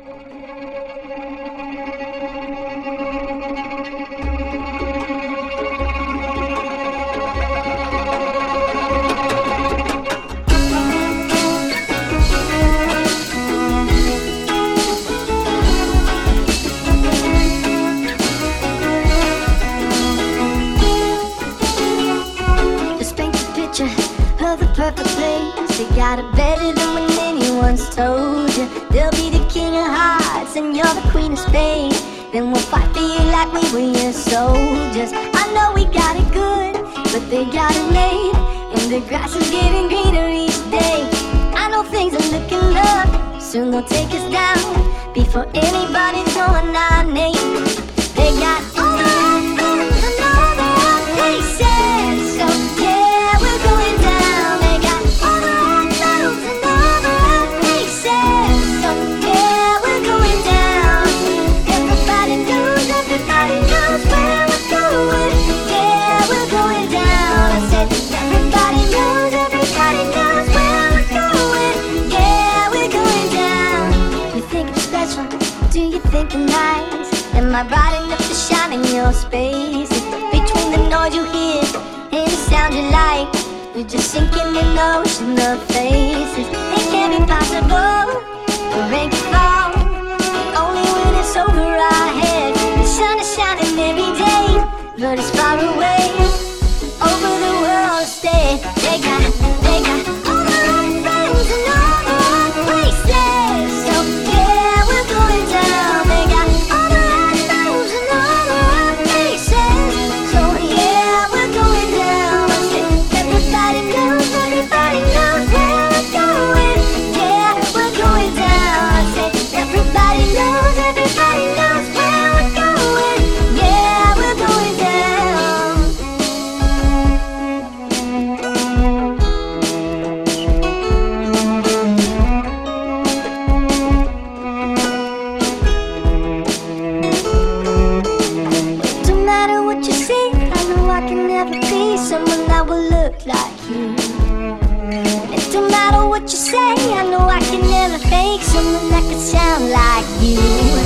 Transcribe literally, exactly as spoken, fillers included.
Of the perfect place, they got it better than when anyone's told you. They'll be the king of hearts and you're the queen of spades. Then we'll fight for you like we were your soldiers. I know we got it good, but they got it made, and the grass is getting greener each day. I know things are looking up, soon they'll take us down before anybody's knowing our name. They got all the right things and all the right places, so yeah, we're going down. Am I bright enough to shine in your spaces? Between the noise you hear and the sound you like, you're just sinking in the ocean of faces. It can't be possible to make it fall, only when it's over our heads. The sun is shining every day, but it's far away, over the world instead. They got, they got all the right things and all the right places, so yeah, we're going down. They got all the right things and all the right places, so yeah, we're going down. I said, everybody knows, everybody knows where we're going. Yeah, we're going down. I said, everybody knows, everybody knows where we're going. Yeah, we're going down. No matter what you see, I know I can never be someone that will look like you. It don't matter what you say, I know I can never fake someone that could sound like you.